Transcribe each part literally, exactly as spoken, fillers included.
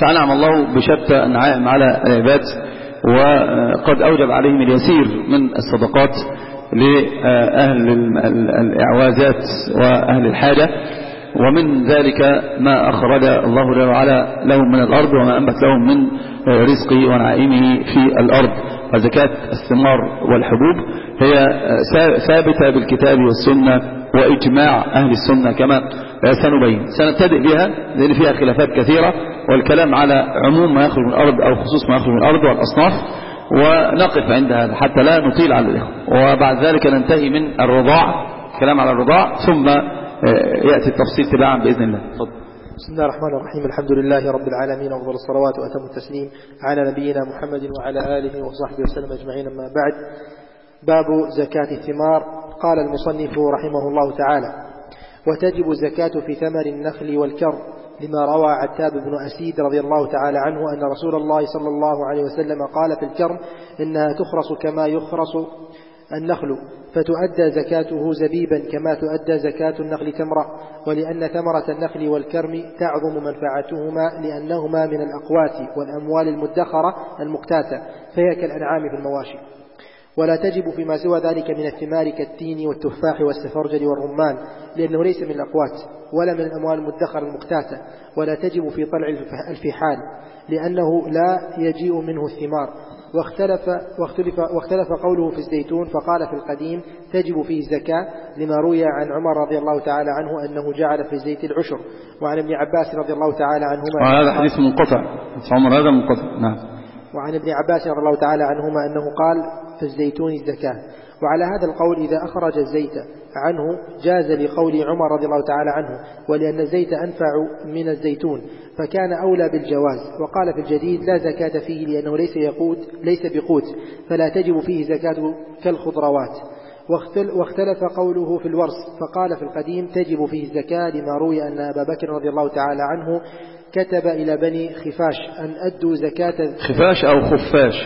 فأنعم الله بشتى النعائم على العباد، وقد أوجب عليهم اليسير من الصدقات لأهل الإعوازات وأهل الحاجة، ومن ذلك ما أخرج الله جل وعلا لهم من الأرض وما أنبت لهم من رزقه ونعيمه في الأرض. وزكاة الثمار والحبوب هي ثابتة بالكتاب والسنة وإجماع أهل السنة كما سنبين. سنبتدئ بها لأن فيها خلافات كثيرة، والكلام على عموم ما يخرج من الأرض أو خصوص ما يخرج من الأرض والأصناف، ونقف عند هذا حتى لا نطيل على الإخوة. وبعد ذلك ننتهي من الرضاع، كلام على الرضاع، ثم يأتي التفصيل تباعا بإذن الله. فضل. بسم الله الرحمن الرحيم. الحمد لله رب العالمين، أفضل الصلوات وأتم التسليم على نبينا محمد وعلى آله وصحبه وسلم أجمعين. أما بعد، باب زكاة الثمار. قال المصنف رحمه الله تعالى: وتجب الزكاة في ثمر النخل والكر، لما روى عتاب بن أسيد رضي الله تعالى عنه أن رسول الله صلى الله عليه وسلم قال في الكرم: إنها تخرص كما يخرص النخل، فتؤدى زكاته زبيبا كما تؤدى زكاة النخل تمرا، ولأن ثمرة النخل والكرم تعظم منفعتهما لأنهما من الأقوات والأموال المدخرة المقتاتة، فهي كالأنعام في المواشي. ولا تجب فيما سوى ذلك من الثمار كالتين والتفاح والسفرجل والرمان، لأنه ليس من الأقوات ولا من الأموال المدخرة المقتاتة. ولا تجب في طلع الفحال، لأنه لا يجيء منه الثمار. واختلف, واختلف, واختلف قوله في الزيتون، فقال في القديم تجب فيه الزكاة، لما روي عن عمر رضي الله تعالى عنه أنه جعل في الزيت العشر، وعن ابن عباس رضي الله تعالى عنهما. وهذا حديث منقطع، عمر هذا منقطع. نعم. وعن ابن عباس رضي الله تعالى عنهما أنه قال في الزيتون الزكاة. وعلى هذا القول إذا أخرج الزيت عنه جاز لقول عمر رضي الله تعالى عنه، ولأن الزيت أنفع من الزيتون فكان أولى بالجواز. وقال في الجديد لا زكاة فيه لأنه ليس يقود ليس بقوت، فلا تجب فيه زكاة كالخضروات. واختلف قوله في الورس، فقال في القديم تجب فيه الزكاة، لما روي أن أبا بكر رضي الله تعالى عنه كتب إلى بني خفاش أن أدوا زكاة خفاش أو خفاش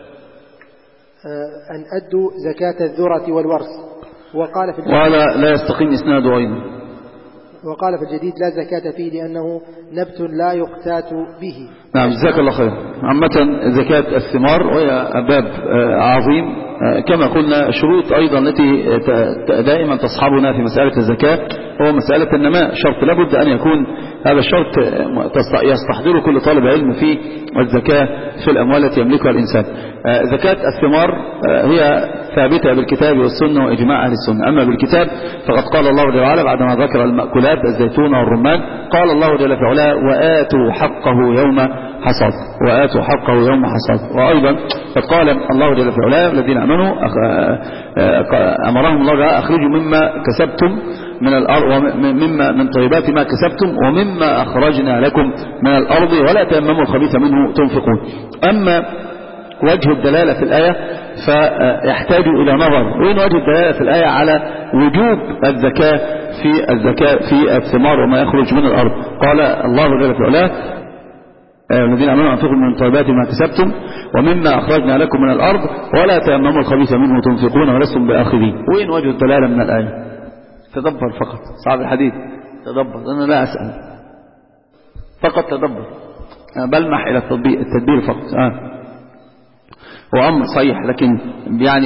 أن أدوا زكاة الذرة والورس. وقال في الجديد ولا لا يستقيم إسناده أيضا. وقال في الجديد لا زكاة فيه لأنه نبت لا يقتات به. نعم، جزاك الله خير. عامة زكاة الثمار وهي باب عظيم، كما قلنا شروط أيضا التي دائما تصحبنا في مسألة الزكاة هو مسألة النماء. شرط لابد أن يكون هذا الشرط يستحضره كل طالب علم في الزكاة في الأموال التي يملكها الإنسان. زكاة الثمار هي ثابتة بالكتاب والسنة وإجماع أهل السنة. أما بالكتاب فقد قال الله جل وعلا بعدما ذكر المأكولات الزيتون والرمان، قال الله جل وعلا وآتوا حقه يوم حصاد، وآتوا حقه يوم حصاد. وأيضا قد قال الله جل وعلا الذين آمنوا أمرهم الله جل أخرجوا مما كسبتم من الأرض ومما من طيبات ما كسبتم ومما أخرجنا لكم من الأرض ولا تيمموا الخبيث منه تنفقون. أما وجه الدلالة في الآية فيحتاج إلى نظر. وين وجه الدلالة في الآية على وجوب الزكاة في الزكاة في الثمار وما يخرج من الأرض؟ قال الله جل وعلا الذين آمنوا أنفقوا من طيبات ما كسبتم ومما أخرجنا لكم من الأرض ولا تيمموا الخبيث منه تنفقون ولستم بآخذين. وين وجه الدلالة من الآية؟ تدبر فقط. صعب الحديث تدبر، أنا لا أسأل، فقط تدبر، بلمح إلى التطبيق التدبير فقط. آه. هو أمر صحيح، لكن يعني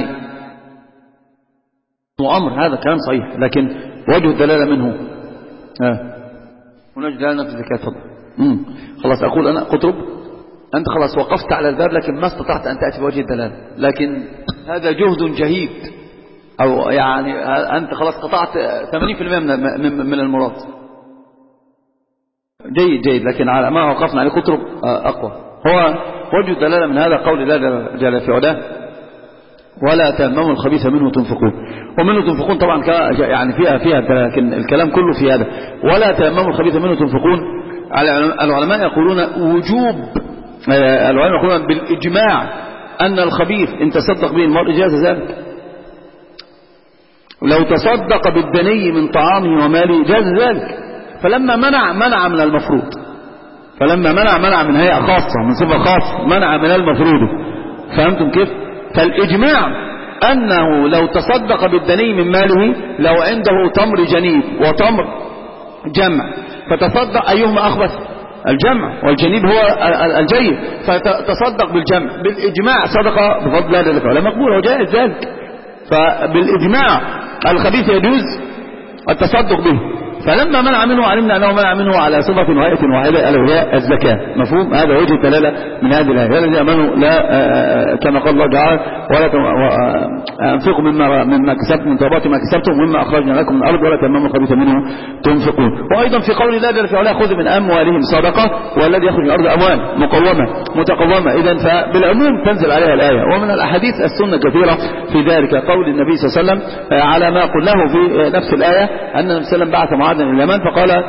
هو أمر هذا كلام صحيح، لكن وجه الدلالة منه آه. وجه الدلالة في الزكاة. فضل. امم خلاص أقول أنا قطرب، أنت خلاص وقفت على الباب لكن ما استطعت أن تأتي بوجه الدلالة، لكن هذا جهد جهيد، أو يعني أنت خلاص قطعت ثمانين بالمئة من من المراد. جيد جيد، لكن على ما وقفنا عليه قطرب أقوى. هو وجه الدلالة من هذا قول الله جل في علاه ولا تيمموا الخبيث منه تنفقون. ومنه تنفقون طبعا يعني فيها فيها لكن الكلام كله في هذا ولا تيمموا الخبيث منه تنفقون. العلماء يقولون وجوب، العلماء يقولون بالإجماع أن الخبيث إن تصدق به المرء جاز ذلك. لو تصدق بالدني من طعامه وماله جاز ذلك. فلما منع منع من المفروض، فلما منع منع من هيئة خاصة من صفة خاصة، منع من المفروض. فهمتم كيف؟ فالإجماع أنه لو تصدق بالدني من ماله، لو عنده تمر جنيب وتمر جمع فتصدق أيهما أخبث؟ الجمع، والجنيب هو الجيد، فتصدق بالجمع بالإجماع صدقة بفضل الله جل وعلا مقبولة وجائز ذلك. فبالإجماع الخبيث يجوز التصدق به، فلما منع منه علمنا أنه منع منه على صفة وهيئة واحدة ألا وهي الزكاة. مفهوم؟ هذا وجه الدلالة من هذه الآية. الذين آمنوا لا كما قال الله تعالى ولا أنفقوا مما مما كسبتم من طيبات ما كسبتم ومما أخرجنا لكم من الأرض ولا تيمموا الخبيث منه تنفقون. وأيضا في قول الله جل وعلا خذ من أموالهم صدقة والذي يخرج من الأرض أموال مقومة متقومة. إذا فبالعموم تنزل عليها الآية. ومن الأحاديث السنة كثيرة في ذلك، قول النبي صلى الله عليه وسلم على ما قلناه في نفس الآية أن النبي صلى الله عليه وسلم بعث معاذ إلى اليمن فقال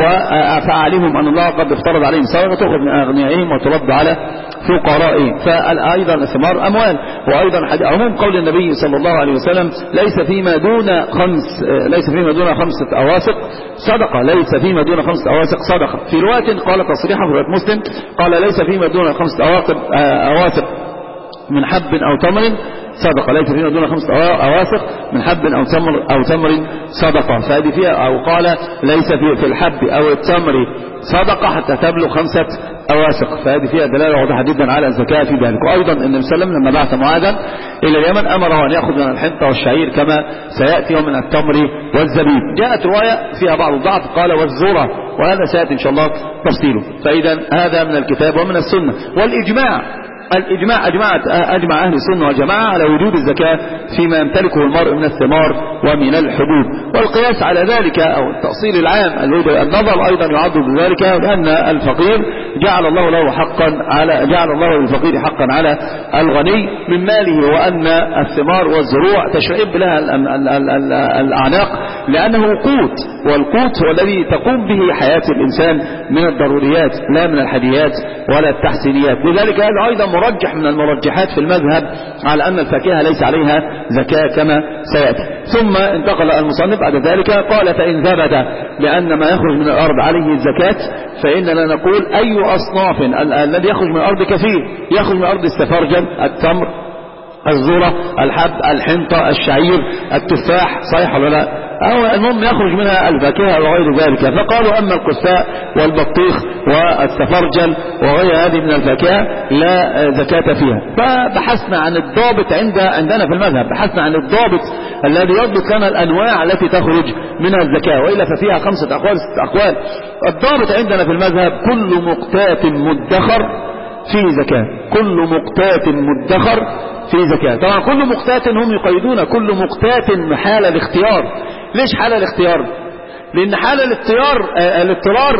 وفعلهم أن الله قد افترض عليهم صدقة تأخذ من أغنيائهم وترد على فقرائهم. فأيضا الثمار أموال. وأيضا عموم قول النبي صلى الله عليه وسلم ليس فيما دون خمس ليس فيما دون خمسة أواسق صدقة، ليس فيما دون خمسة أواسق صدقة. في رواية قال تصريحا في رواية مسلم قال ليس فيما دون خمسة أواسق من حب أو تمر صدقة، ليس فيما دون خمسة أواسق من حب أو تمر أو تمر صدقة. فهذه فيها أو قال ليس في في الحب أو التمر صدقة حتى تبلغ خمسة أواسق، فهذه فيها دلالة واضحة جدا على الزكاة في ذلك. وأيضا النبي صلى الله عليه وسلم لما بعث معاذا إلى اليمن أمره أن يأخذ من الحنطة والشعير كما سيأتي ومن التمر والزبيب. جاءت رواية فيها بعض الضعف قال والذرة، وهذا سيأتي إن شاء الله تفصيله. فإذا هذا من الكتاب ومن السنة. والإجماع الإجماع أجمع, أجمع أهل السنة والجماعة على وجوب الزكاة فيما يمتلكه المرء من الثمار ومن الحبوب. والقياس على ذلك أو التأصيل العام النظر أيضا يعد بذلك، لأن الفقير جعل الله له حقا على جعل الله للفقير حقا على الغني من ماله، وأن الثمار والزروع تشعب لها الأعناق لأنه قوت، والقوت هو الذي تقوم به حياة الإنسان من الضروريات لا من الحديات ولا التحسينيات. لذلك هذا أيضا مرجح من المرجحات في المذهب على أن الفاكهة ليس عليها زكاة كما سيأتي. ثم انتقل المصنف بعد ذلك قال فإن ثبت لأن ما يخرج من الأرض عليه الزكاة فإننا نقول أي أصناف الذي يخرج من الأرض كثير، يخرج من الأرض السفرجل التمر الذرة الحب الحنطة الشعير التفاح، صحيح ولا لا؟ أو المهم يخرج منها الفاكهة وغير ذلك. فقالوا أما القثاء والبطيخ والسفرجل وغير هذه من الفاكهة لا زكاة فيها. فبحثنا عن الضابط عند عندنا في المذهب، بحثنا عن الضابط الذي يضبط لنا الأنواع التي تخرج منها الزكاة، وإلا ففيها خمسة أقوال ستة أقوال. الضابط عندنا في المذهب كل مقتات مدخر فيه زكاة، كل مقتات مدخر في زكاة. طبعا كل مقتات هم يقيدون كل مقتات حال الاختيار. ليش حال الاختيار؟ لأن حال الاختيار الاضطرار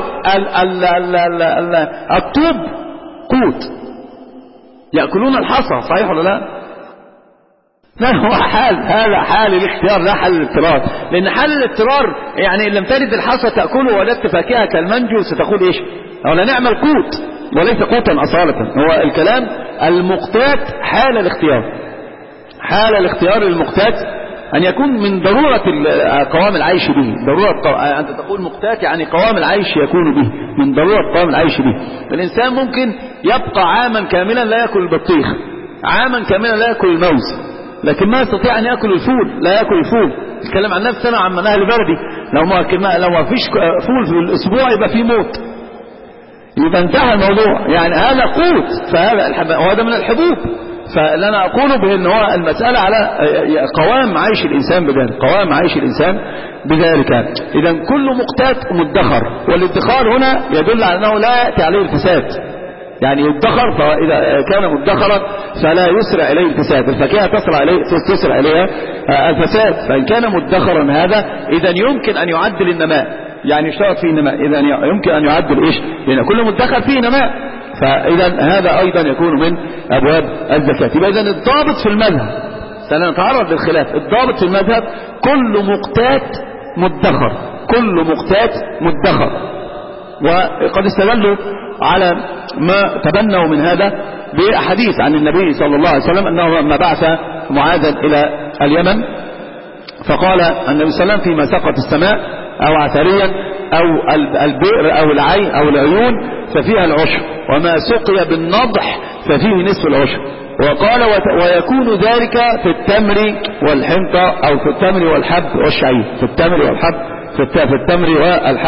الطوب قوت يأكلون الحصى، صحيح ولا لا؟ لا هو حال هذا حال الاختيار لا حال الاضطرار. لأن حال الاضطرار يعني إن لم تجد الحصى تأكله وجدت فاكهة كالمنجو ستقول إيش؟ ولا نعمل قوت وليس قوتا أصالة. هو الكلام المقتات حال الاختيار، حال الاختيار المقتات أن يكون من ضرورة قوام العيش به. ضرورة أنت تقول مقتات يعني قوام العيش يكون به، من ضرورة قوام العيش به. الإنسان ممكن يبقى عاما كاملا لا يأكل البطيخ، عاما كاملا لا يأكل الموز، لكن ما يستطيع أن يأكل الفول، لا يأكل الفول. الكلام عن نفسنا عن من أهل بلدي، لو ما لو ما فيش فول في الأسبوع يبقى في موت، يبقى انتهى الموضوع. يعني هذا قوت، فهذا وهذا من الحبوب. فاللي أنا أقوله به أن هو المسألة على قوام عيش الإنسان بذلك، قوام عيش الإنسان بذلك. إذا كل مقتات مدخر، والادخار هنا يدل على أنه لا يأتي عليه الفساد. يعني يدخر، فإذا كان مدخرا فلا يسرع إليه الفساد، الفاكهة تسرع إليه تسرع إليها الفساد. فإن كان مدخرا هذا إذا يمكن أن يعدل النماء، يعني يشترط فيه النماء، إذا يمكن أن يعدل إيش؟ لأن كل مدخر فيه نماء، فإذا هذا أيضا يكون من أبواب الزكاة. يبقى إذن الضابط في المذهب، سنتعرض للخلاف، الضابط في المذهب كل مقتات مدخر، كل مقتات مدخر. وقد استدلوا على ما تبنوا من هذا بحديث عن النبي صلى الله عليه وسلم أنه لما بعث معاذا إلى اليمن فقال النبي صلى الله عليه وسلم فيما سقط السماء أو عثريا أو البئر أو العين أو العيون ففيها العشر، وما سقي بالنضح ففيه نصف العشر. وقال ويكون ذلك في التمر والحنطة أو في التمر والحب والشعير، في التمر والحب في التمر والحب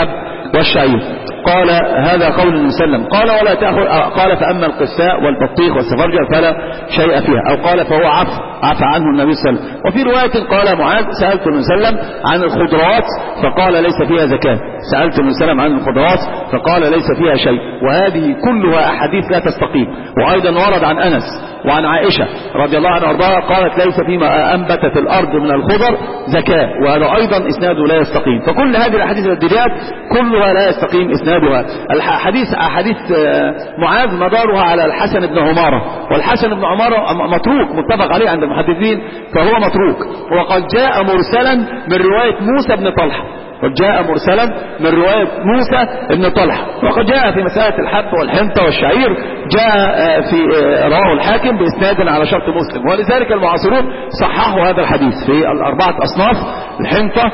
والشعير. قال هذا قول النبي صلى الله عليه وسلم. قال ولا تأخذ، قال فأما القساء والبطيخ والسفرجل فلا شيء فيها، أو قال فهو عفى عفى عنه النبي صلى الله عليه وسلم. وفي رواية قال معاذ سألت النبي صلى الله عليه وسلم عن الخضروات فقال ليس فيها زكاة، سألت النبي صلى الله عليه وسلم عن الخضروات فقال ليس فيها شيء. وهذه كلها أحاديث لا تستقيم. وأيضا ورد عن أنس وعن عائشة رضي الله عنها وارضاها قالت ليس فيما أنبتت الأرض من الخضر زكاة، وهذا أيضا إسناده لا يستقيم. فكل هذه الأحاديث والدليات كلها لا يستقيم إسنادها. الحديث حديث معاذ مدارها على الحسن بن عمارة، والحسن بن عمارة متروك متفق عليه عند المحدثين فهو متروك. وقد جاء مرسلا من رواية موسى بن طلحة، قد جاء مرسلا من رواية موسى بن طلحة. وقد جاء في مسألة الحب والحنطة والشعير جاء في رواه الحاكم بإسناد على شرط مسلم، ولذلك المعاصرون صححوا هذا الحديث في الأربعة أصناف: الحنطة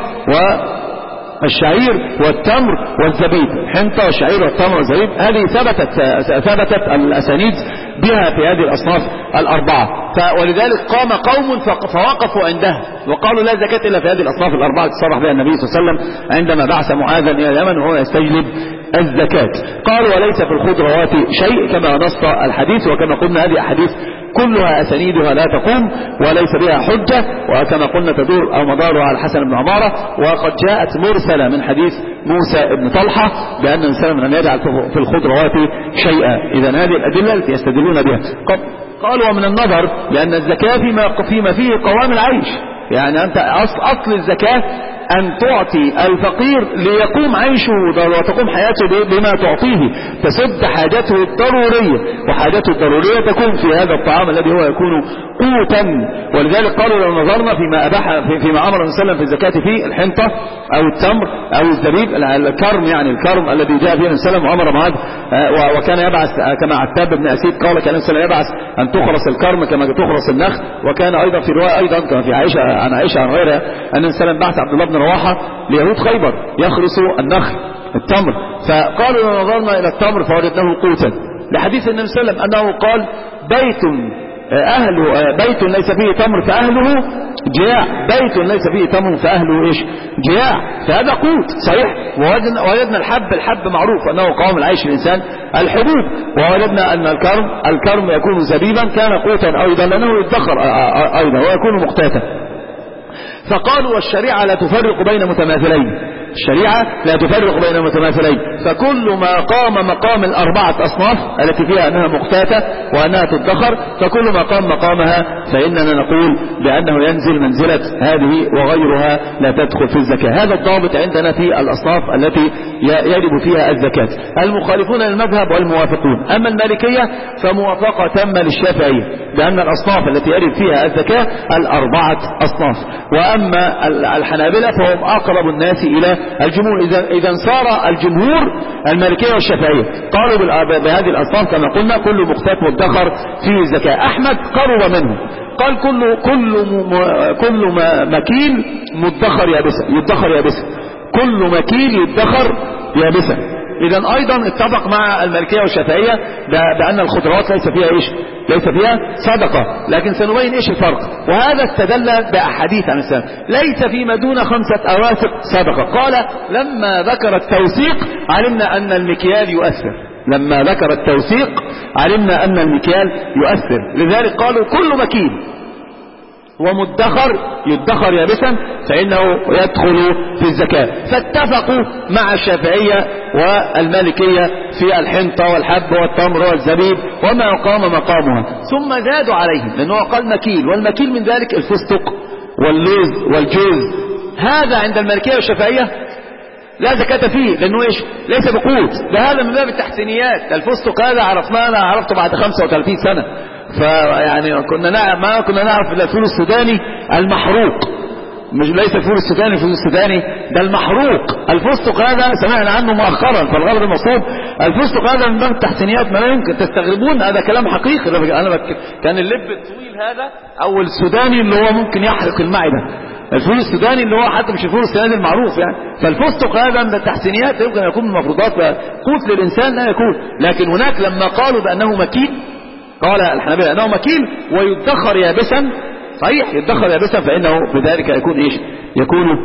والشعير والتمر والزبيب. الحنطة والشعير والتمر والزبيب هذه ثبتت ثبتت الأسانيد بها في هذه الأصناف الأربعة. ولذلك قام قوم فوقفوا عندها وقالوا لا زكاة إلا في هذه الأصناف الأربعة تصرح بها النبي صلى الله عليه وسلم عندما بعث معاذا إلى اليمن وهو يستجلب الزكاة. قالوا وليس في الخضروات شيء كما نص الحديث. وكما قلنا هذه أحاديث كلها أسانيدها لا تقوم وليس بها حجة، وكما قلنا تدور أو مدارها على الحسن بن عمارة. وقد جاءت مرسلة من حديث موسى بن طلحة بأن الإنسان لم يجعل في الخضروات شيئا. إذا هذه الأدلة التي يستدلون بها. قالوا ومن النظر لأن الزكاة فيما, فيما فيه قوام العيش، يعني أنت أصل, أصل الزكاة أن تعطي الفقير ليقوم عيشه وتقوم حياته بما تعطيه، تسد حاجته الضرورية، وحاجته الضرورية تكون في هذا الطعام الذي هو يكون قوتا. ولذلك قالوا لو نظرنا فيما أباح فيما أمر النبي صلى الله عليه وسلم في الزكاة فيه الحنطة أو التمر أو الزبيب، الكرم يعني الكرم الذي جاء فيه النبي صلى الله عليه وسلم وأمر معاذ وكان يبعث كما عتاب بن أسيد قال كان النبي صلى الله عليه وسلم يبعث أن تخرس الكرم كما تخرس النخل. وكان أيضا في رواية أيضا كما في عائشة عن عائشة عن غيرها أن النبي صلى الله عليه وسلم بعث عبد الله بن رواحة ليهود خيبر يخرسوا النخل التمر. فقالوا لو نظرنا إلى التمر فوجدناه قوتا، لحديث النبي صلى الله عليه وسلم أنه قال بيت أهله بيت ليس فيه تمر فأهله جياع، بيت ليس فيه تمر فأهله إيش جياع. فهذا قوت صحيح. ووجدنا, ووجدنا الحب الحب معروف أنه قوام العيش الإنسان الحبوب. ووجدنا أن الكرم الكرم يكون زبيبا كان قوتا أيضا لأنه يدخر أيضا ويكون مقتاتا. فقالوا والشريعة لا تفرق بين متماثلين، الشريعة لا تفرق بين متماثلين، فكل ما قام مقام الأربعة أصناف التي فيها أنها مقتاتة وأنها تدخر فكل ما قام مقامها فإننا نقول بأنه ينزل منزلة هذه وغيرها لا تدخل في الزكاة. هذا الضابط عندنا في الأصناف التي يجب فيها الزكاة. المخالفون للمذهب والموافقون. أما المالكية فموافقة تامة للشافعية بأن الأصناف التي يجب فيها الزكاة الأربعة أصناف. وأما الحنابلة فهم أقرب الناس إلى الجمهور. إذا إذا صار الجمهور المالكية والشافعية قالوا بهذه الأصناف كما قلنا كل مقتات مدخر فيه الزكاة. أحمد قرب منه قال كل كل كل مكيل مدخر يابسا يدخر يابسا كل مكيل يدخر يابسا. إذا أيضا اتفق مع المالكية والشافعية بأن الخضروات ليس فيها إيش ليس فيها صدقة، لكن سنبين إيش الفرق. وهذا استدل بأحاديث عن السلام ليس فيما دون خمسة أواسق صدقة. قال لما ذكر التوثيق علمنا أن المكيال يؤثر، لما ذكر التوثيق علمنا أن المكيال يؤثر. لذلك قالوا كل مكيل ومدخر يدخر يابسا فإنه يدخل في الزكاة. فاتفقوا مع الشافعية والمالكية في الحنطة والحب والتمر والزبيب وما قام مقامها، ثم زادوا عليهم لأنه قال مكيل، والمكيل من ذلك الفستق واللوز والجوز. هذا عند المالكية والشافعية لا زكاة فيه لأنه إيش ليس بقوت، ده هذا من باب التحسينيات. الفستق هذا عرفناه أنا عرفته بعد خمسة وثلاثين سنة، فيعني كنا نعرف ما كنا نعرف الفول السوداني المحروق، مش ليس الفول السوداني الفول السوداني ده المحروق. الفستق هذا سمعنا عنه مؤخرا، فالغرض المقصود الفستق هذا من باب التحسينيات. ما يمكن تستغربون هذا كلام حقيقي. انا كان اللب الطويل هذا او السوداني اللي هو ممكن يحرق المعدة، الفول السوداني اللي هو حتى مش الفول السوداني المعروف يعني. فالفستق هذا من التحسينيات يمكن أن يكون من المفروضات قوت للإنسان لا يكون. لكن هناك لما قالوا بأنه مكيل قال الحنابلة أنه مكيل ويدخر يابسا، صحيح يدخر يابسا فإنه بذلك يكون إيش يكون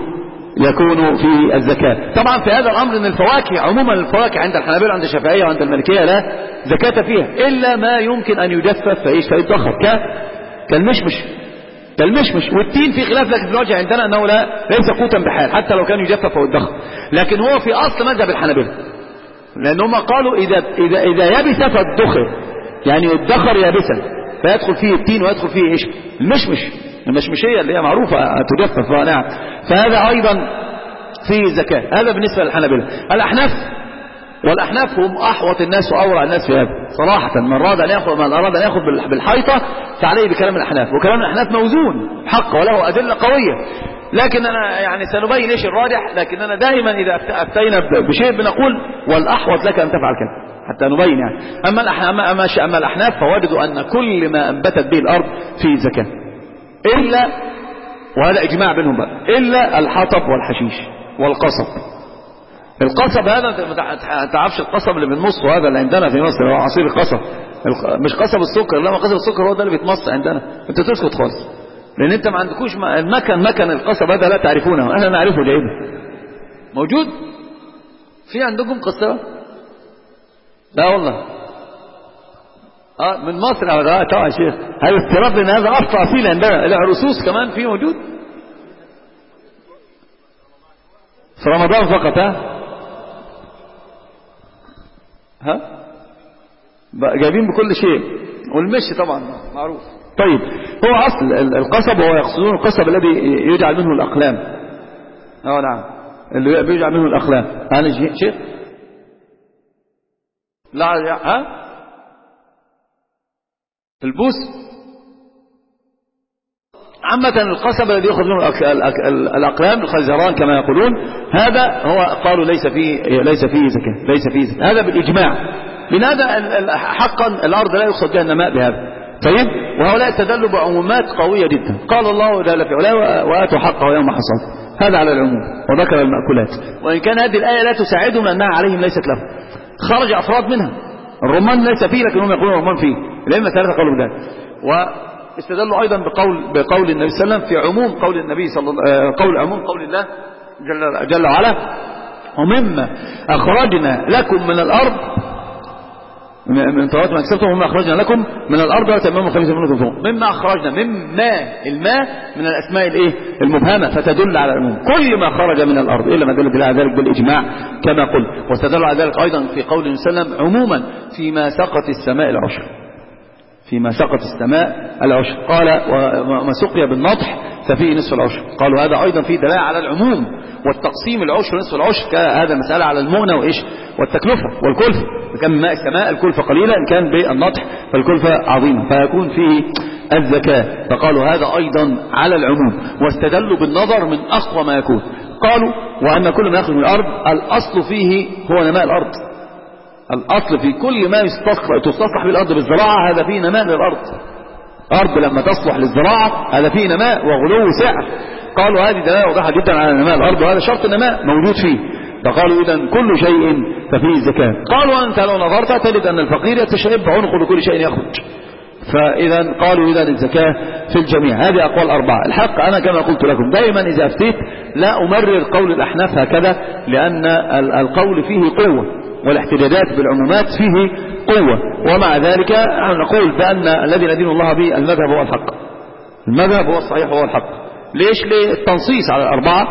يكون فيه الزكاة. طبعا في هذا الأمر أن الفواكه عموما، الفواكه عند الحنابلة وعند الشافعية وعند المالكية لا زكاة فيها إلا ما يمكن أن يجفف فإيش فيدخر كالمشمش كالمشمش والتين في خلاف، لكن في الوجه عندنا أنه لا ليس قوتا بحال حتى لو كان يجفف ويدخر، لكن هو في أصل مذهب الحنابلة، لأنهم قالوا إذا, إذا, إذا يبس فادخر، يعني يدخر يابسا فيدخل فيه التين ويدخل فيه إيش المشمش، المشمشية اللي هي معروفة تجفف. نعم، فهذا أيضا فيه زكاة. هذا بالنسبة للحنابلة. الأحناف، والأحناف هم أحوط الناس وأورع الناس في هذا صراحة. من أراد أن يأخذ من أراد أن يأخذ بالحيطة فعليه بكلام الأحناف، وكلام الأحناف موزون حق وله أدلة قوية، لكن أنا يعني سنبين إيش الراجح. لكن أنا دائما إذا أفتينا بشيء بنقول والأحوط لك أن تفعل كذا حتى نبين يعني. أما الأحناف, أما أما الأحناف فوجدوا أن كل ما أنبتت به الأرض فيه زكاة، إلا، وهذا إجماع بينهم بقى، إلا الحطب والحشيش والقصب. القصب هذا ما تعرفش القصب اللي بنمص، وهذا اللي عندنا في مصر هو عصير القصب، مش قصب السكر، لما قصب السكر هو ده اللي بيتمص عندنا. انت تسكت خالص لان انت ما عندكوش المكن، مكن القصب هذا لا تعرفونه، احنا نعرفه جيدا. موجود في عندكم قصبة؟ لا والله. اه من مصر. اه طبعا يا شيخ، هذا افتراض ان هذا اصل اصيل عندنا. العرسوس كمان فيه موجود في رمضان فقط. ها ها جايبين بكل شيء، والمشي طبعا معروف. طيب هو اصل القصب، هو يقصدون القصب الذي يجعل منه الاقلام. اه نعم، اللي بيجعل منه الاقلام. انا شيخ لا ها البوس عامة القصب الذي يأخذ منه الأقلام الخزران كما يقولون، هذا هو قالوا ليس فيه ليس فيه زكاة، ليس فيه زكاة. هذا بالإجماع. من هذا حقا الأرض لا يقصد بها النماء بهذا. طيب وهؤلاء استدلوا بعمومات قوية جدا. قال الله جل في علاه وآتوا حقه يوم حصاد، هذا على العموم، وذكر المأكولات. وإن كان هذه الآية لا تساعدهم لأنها عليهم ليست لهم، خرج أفراد منها. الرمان ليس فيه لكنهم يقولون الرمان فيه، لأن ثلاثة قالوا بذلك. واستدلوا أيضا بقول بقول النبي صلى الله عليه وسلم في عموم قول النبي صلى الله عليه وسلم، قول عموم قول الله جل, جل وعلا ومما أخرجنا لكم من الأرض من طوات ما كسبتم ومما أخرجنا لكم من الأرض وتمام خمسة منه تنفقون. مما أخرجنا، مما الماء من الأسماء الإيه المبهمة فتدل على العموم، كل ما خرج من الأرض إلا ما دل على ذلك بالإجماع كما قلت. واستدل على ذلك أيضا في قول النبي صلى الله عليه وسلم عموما فيما سقط السماء العشر، فيما سقط السماء العشر. قال وما سقي بالنضح ففيه نصف العشر. قالوا هذا أيضا فيه دلالة على العموم والتقسيم، العشر نصف العشر. هذا مسألة على المؤنة وإيش والتكلفة والكلفة. كان من ماء السماء الكلفة قليلة، إن كان بالنضح فالكلفة عظيمة فيكون فيه الزكاة. فقالوا هذا أيضا على العموم، واستدلوا بالنظر من أقوى ما يكون. قالوا وأن كل ما يخرج من الأرض الأصل فيه هو نماء الأرض. الأصل في كل ما تستصلح بالأرض بالزراعة هذا فيه نماء للأرض. أرض لما تصلح للزراعة هذا فيه نماء وغلو سعر. قالوا هذه دلالة واضحة جدا على نماء الأرض، وهذا شرط النماء موجود فيه. فقالوا إذن كل شيء ففيه الزكاة. قالوا أنت لو نظرت تجد أن الفقير يتشرب عنقه بكل شيء يخرج. فإذا قالوا إذن الزكاة في الجميع. هذه أقوال أربعة. الحق أنا كما قلت لكم دائما إذا أفتيت لا أمرر قول الأحناف هكذا، لأن القول فيه قوة والاحتجاجات بالعمومات فيه قوة. ومع ذلك نقول بأن الذي ندين الله به المذهب هو الحق، المذهب هو الصحيح هو الحق. ليش؟ للتنصيص على الأربعة،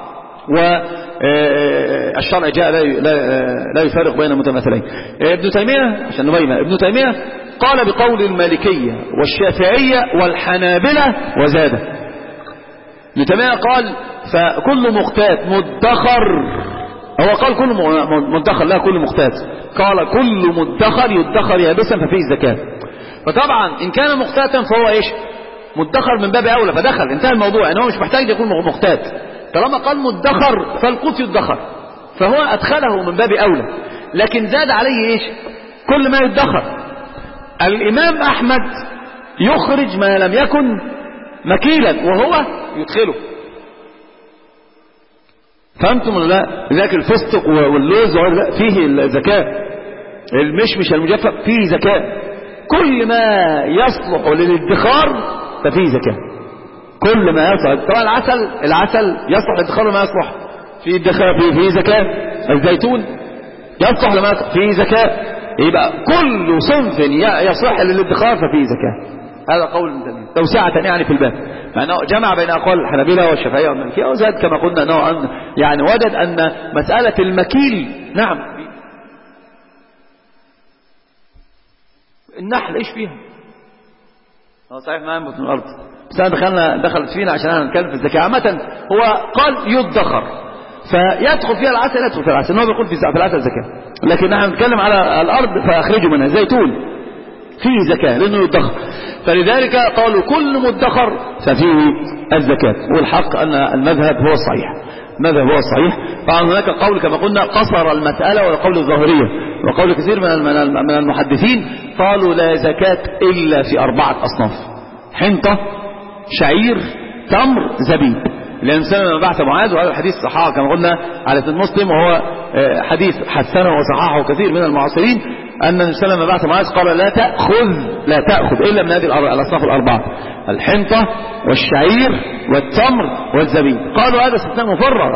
والشرع جاء لا يفارق بين المتماثلين. ابن تيمية عشان نبين، ابن تيمية قال بقول المالكية والشافعية والحنابلة وزاد. ابن تيمية قال فكل مقتات مدخر، هو قال كل مدخر لا كل مقتات، قال كل مدخر يدخر يابسا ففيه الزكاة. فطبعا إن كان مقتاتا فهو إيش مدخر من باب أولى، فدخل انتهى الموضوع، إنه مش محتاج يكون مقتات. طالما قال مدخر فالقوت يدخر، فهو أدخله من باب أولى، لكن زاد عليه إيش كل ما يدخر. الإمام أحمد يخرج ما لم يكن مكيلا وهو يدخله. فهمتم ولا لا؟ لذلك الفستق واللوز فيه الزكاة، المشمش المجفف فيه زكاة، كل ما يصلح للادخار ففيه زكاة. كل ما يصلح. طبعا العسل العسل يصلح لادخار ما يصلح في الدخار في في زكاة. الزيتون يصلح لما يصلح في زكاة. يبقى كل صنف يصلح للادخار ففيه زكاة. هذا قول المتكلم توسعة يعني في الباب، مع انه جمع بين اقوال الحنابلة والشافعية والمالكية، وزاد كما قلنا انه يعني وجد ان مسألة المكيل نعم النحل ايش فيها؟ هو صحيح ما ينبت من الارض، بس انا دخلنا دخلت فينا عشان نتكلم في الزكاة. عامة هو قال يدخر، فيدخل فيها العسل، يدخل فيها العسل، انه بيقول في العسل زكاة، لكن نحن نتكلم على الارض فاخرجوا منها. زيتون فيه زكاة لانه يدخر، فلذلك قالوا كل مدخر ففيه الزكاة. والحق ان المذهب هو الصحيح، المذهب هو الصحيح. طبعا هناك قول كما قلنا قصر المسألة والقول الظاهرية، وقول كثير من من المحدثين قالوا لا زكاة الا في اربعة اصناف: حنطة، شعير، تمر، زبيب. لأن سنة ما بعث معاذ، وهذا الحديث صححه كما قلنا على سنة مسلم، وهو حديث حسنه وصححه كثير من المعاصرين، أن النبي صلى الله عليه وسلم بعث معاذ قال لا تأخذ لا تأخذ إلا من هذه الأصناف الأربعة: الحنطة والشعير والتمر والزبيب. قالوا هذا استثناء مفرغ،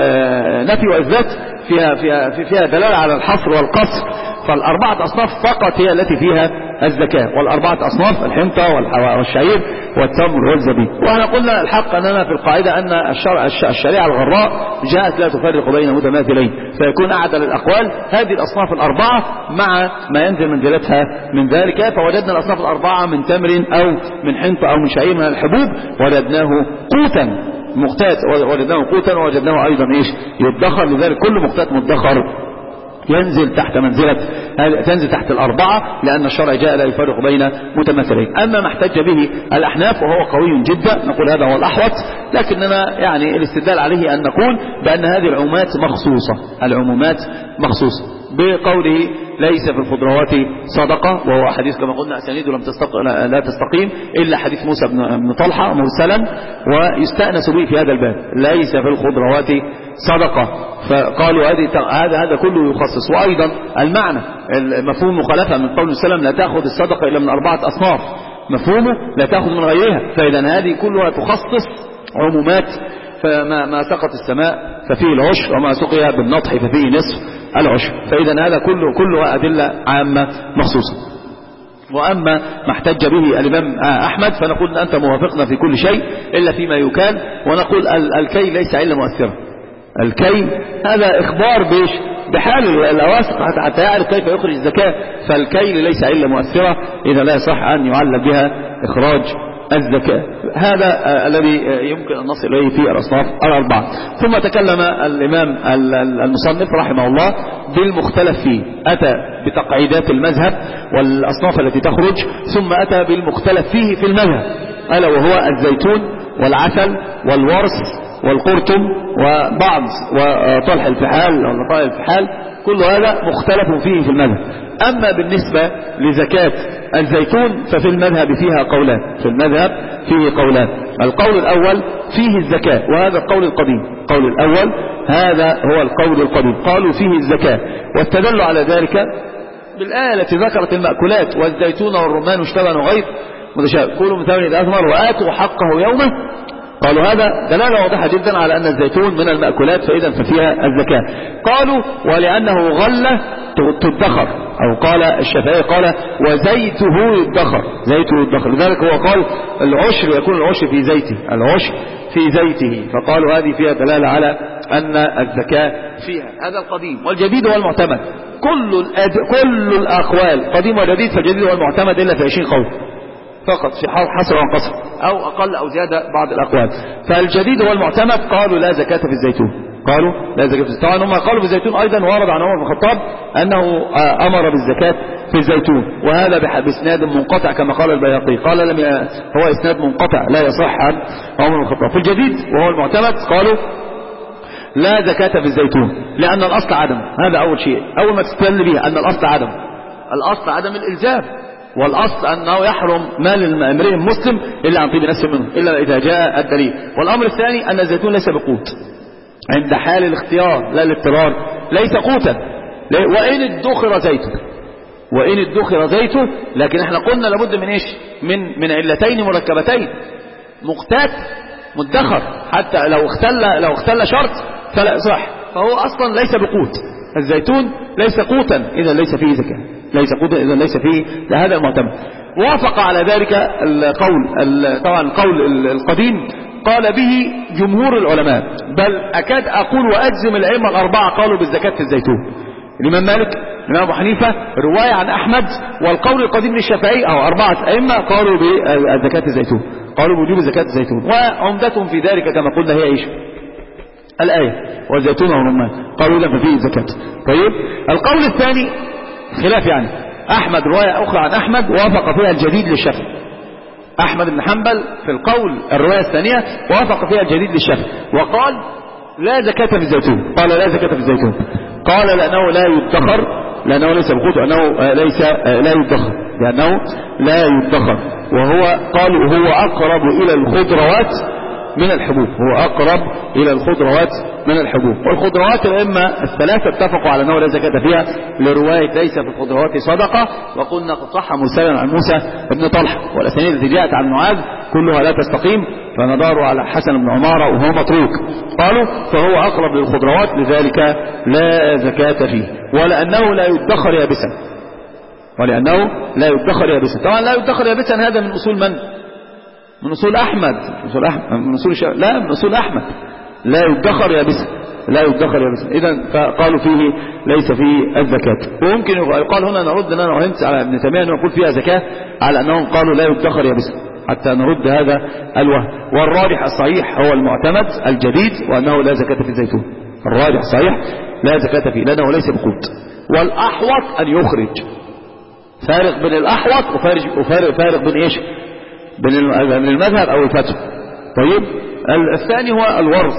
نفي وإثبات فيها فيها فيها دلالة على الحصر والقصر، فالأربعة أصناف فقط هي التي فيها الزكاة، والأربعة أصناف الحنطة والشعير والتمر والزبيب. وأنا قلنا الحق أننا في القاعدة أن الشرع الشريعة الغراء جاءت لا تفرق بين متماثلين، فيكون أعدل الأقوال هذه الأصناف الأربعة مع ما ينزل منزلتها من ذلك. فوجدنا الأصناف الأربعة من تمر أو من حنطة أو من شعير من الحبوب وجدناه قوتا مقتات، وجدناه قوتا ووجدناه أيضا إيش يدخر. لذلك كل مقتات مدخر ينزل تحت منزلة تنزل تحت الأربعة، لأن الشرع جاء لا يفرق بين متماثلين. أما ما احتج به الأحناف وهو قوي جدا نقول هذا هو الأحوط، لكننا يعني الاستدلال عليه أن نقول بأن هذه العمومات مخصوصة، العمومات مخصوصة بقوله ليس في الخضروات صدقة، وهو حديث كما قلنا أسانيده لم تستق... لا تستقيم إلا حديث موسى بن طلحة مرسلا، ويستأنس به في هذا الباب ليس في الخضروات صدقة. فقالوا هذه هذا هذا كله يخصص. وأيضا المعنى مفهوم مخالفة من قول السلام لا تأخذ الصدقة إلا من أربعة أصناف، مفهومه لا تأخذ من غيرها، فإذا هذه كلها تخصص عمومات. فما ما سقط السماء ففيه العشر، وما سقي بالنطح ففيه نصف العشر، فإذا هذا كله كله أدلة عامة مخصوصة. وأما ما احتج به الإمام أحمد فنقول أنت موافقنا في كل شيء إلا فيما يكال، ونقول الكي ليس علة مؤثرة. الكي هذا إخبار بإيش؟ بحال الأواسق حتى يعرف كيف يخرج الزكاة، فالكيل ليس علة مؤثرة إذا لا يصح أن يعلل بها إخراج الزكاة. هذا الذي يمكن أن نصل إليه في الأصناف الأربعة. ثم تكلم الإمام المصنف رحمه الله بالمختلف فيه، أتى بتقعيدات المذهب والأصناف التي تخرج، ثم أتى بالمختلف فيه في المذهب، ألا وهو الزيتون والعسل والورس والقرطم وبعض وطلح الفحال أو نطائع الفحال، كل هذا مختلف فيه في المذهب. أما بالنسبة لزكاة الزيتون ففي المذهب فيها قولان، في المذهب فيه قولان. القول الأول فيه الزكاة، وهذا القول القديم. القول الأول هذا هو القول القديم، قالوا فيه الزكاة، والتدل على ذلك بالآية التي ذكرت المأكولات والزيتون والرمان اشتبه وغير متشابه كلوا من ثمره إذا أثمر وآتوا حقه يومه. قالوا هذا دلالة واضحة جدا على أن الزيتون من المأكولات، فإذا ففيها الزكاة. قالوا ولأنه غلة تدخر، أو قال الشافعي قال وزيته يدخر، زيته يدخر، لذلك هو قال العشر يكون العشر في زيته، العشر في زيته، فقالوا هذه فيها دلالة على أن الزكاة فيها. هذا القديم. والجديد هو المعتمد. كل الأد... كل الأقوال قديم وجديد، فالجديد هو المعتمد إلا في عشرين قول فقط، في حال حصر وانقصر أو أقل أو زيادة بعض الأقوال. فالجديد هو المعتمد. قالوا لا زكاة في الزيتون، قالوا لا زكاة في الزيتون. طبعا هم قالوا في الزيتون أيضا، ورد عن عمر بن الخطاب أنه أمر بالزكاة في الزيتون، وهذا بإسناد منقطع كما قال البيهقي، قال لم ي... هو إسناد منقطع لا يصح عن عمر بن الخطاب. في الجديد وهو المعتمد قالوا لا زكاة في الزيتون لأن الأصل عدم. هذا أول شيء، أول ما تستدل به أن الأصل عدم، الأصل عدم الإلزام، والأصل أنه يحرم مال امرئ مسلم إلا عن طيب نفس منه إلا إذا جاء الدليل. والأمر الثاني أن الزيتون ليس بقوت عند حال الاختيار لا الاضطرار، ليس قوتا، وإن ادخر زيته، وإن ادخر زيته، لكن احنا قلنا لابد من إيش؟ من من علتين مركبتين، مقتات مدخر، حتى لو اختل لو اختل شرط فلا يصح، فهو أصلا ليس بقوت. الزيتون ليس قوتا إذا ليس فيه زكاة، ليس قوتا إذا ليس فيه، هذا المعتمد. وافق على ذلك القول، طبعا القول القديم قال به جمهور العلماء، بل أكاد أقول وأجزم الأئمة الأربعة قالوا بالزكاة في الزيتون. الإمام مالك، الإمام أبو حنيفة، رواية عن أحمد، والقول القديم للشافعي أو أربعة أئمة قالوا بزكاة الزيتون، قالوا بوجوب زكاة الزيتون. وعمدتهم في ذلك كما قلنا هي إيش؟ الآية والزيتون والرمان، قالوا إذا ففيه زكاة. طيب القول الثاني خلاف، يعني أحمد رواية أخرى عن أحمد وافق فيها الجديد للشافعي. أحمد بن حنبل في القول الرواية الثانية وافق فيها الجديد للشافعي وقال لا زكاة في الزيتون، قال لا زكاة في الزيتون، قال لأنه لا يدخر، لأنه ليس بقوت، وأنه ليس لا يدخر، لأنه لا يدخر، وهو قالوا هو أقرب إلى الخضروات من الحبوب، هو أقرب إلى الخضروات من الحبوب. والخضروات الأئمة الثلاثة اتفقوا على أنه لا زكاة فيها لرواية ليس في الخضروات صدقة، وقلنا قد صح مرسلا عن موسى بن طلحة، والأسانيد التي جاءت عن معاذ كلها لا تستقيم، فنداروا على حسن بن عمارة وهو متروك. قالوا فهو أقرب للخضروات لذلك لا زكاة فيه، ولأنه لا يدخر يابسا، ولأنه لا يدخر يابسا. طبعا لا يدخر يابسا هذا من أصول من؟ من أصول أحمد، من أصول أحمد، من أصول الشافعي، لا من أصول أحمد، لا يدخر يابسا، لا يدخر يابسا. إذا فقالوا فيه ليس فيه الزكاة. وممكن يقال هنا نرد أننا وهمت على ابن تيمية أنه يقول فيها زكاة على أنهم قالوا لا يدخر يابسا، حتى نرد هذا الوهم. والراجح الصحيح هو المعتمد الجديد، وأنه لا زكاة في الزيتون. الراجح الصحيح لا زكاة فيه لأنه ليس بقوت. والأحوط أن يخرج، فارق بين الأحوط وفارق, وفارق فارق بين إيش؟ بين المذهب أو الفتوى. طيب الثاني هو الورث.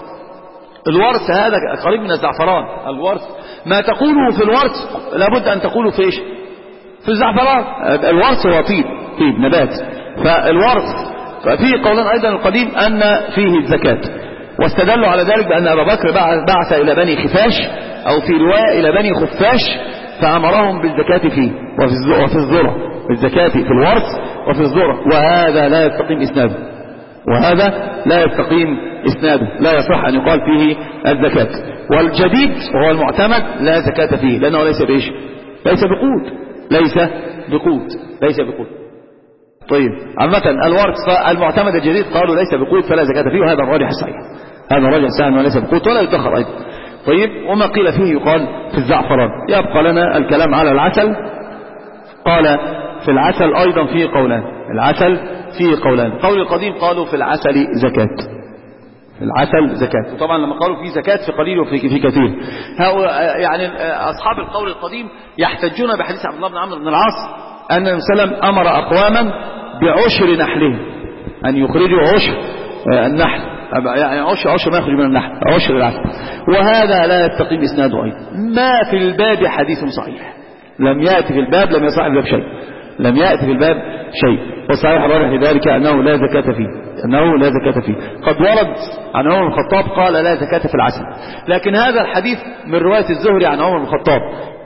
الورث هذا قريب من الزعفران. الورث ما تقوله في الورث لابد أن تقوله في إيش؟ في الزعفران. الورث هو طيب، طيب نبات. فالورث ففيه قولان أيضا القديم أن فيه الزكاة، واستدلوا على ذلك بأن أبا بكر بعث إلى بني خفاش، أو في رواية إلى بني خفاش، فأمرهم بالزكاة فيه وفي الذرة، بالزكاة في الورث وفي الذرة. وهذا لا يستقيم إسناده، وهذا لا يستقيم إسناده، لا يصح أن يقال فيه الزكاة. والجديد وهو المعتمد لا زكاة فيه لأنه ليس بإيش؟ ليس بقوت، ليس بقوت، ليس بقوت. طيب عامة الورث المعتمد الجديد قالوا ليس بقوت فلا زكاة فيه، وهذا الراجح الصحيح، هذا الراجح الصحيح أنه ليس بقوت ولا يدخر أيضا. طيب وما قيل فيه يقال في الزعفران. يبقى لنا الكلام على العسل. قال في العسل أيضا فيه قولان، العسل فيه قولان. قول القديم قالوا في العسل زكاة، في العسل زكاة. وطبعا لما قالوا فيه زكاة في قليل وفي في كثير، يعني أصحاب القول القديم يحتجون بحديث عبد الله بن عمرو بن العاص أن النبي صلى الله عليه وسلم أمر أقواما بعشر نحلهم، أن يخرجوا عشر النحل، يعني عشر عشر ما يخرج من النحل، عشر العسل. وهذا لا يستقيم إسناده أيضا. ما في الباب حديث صحيح، لم يأتي في الباب، لم يصح الباب شيء، لم يأتي في الباب شيء. والصحيح الراجح في ذلك أنه لا زكاة فيه، أنه لا زكاة فيه. قد ورد عن عمر بن الخطاب قال لا زكاة في العسل، لكن هذا الحديث من رواية الزهري عن عمر بن الخطاب،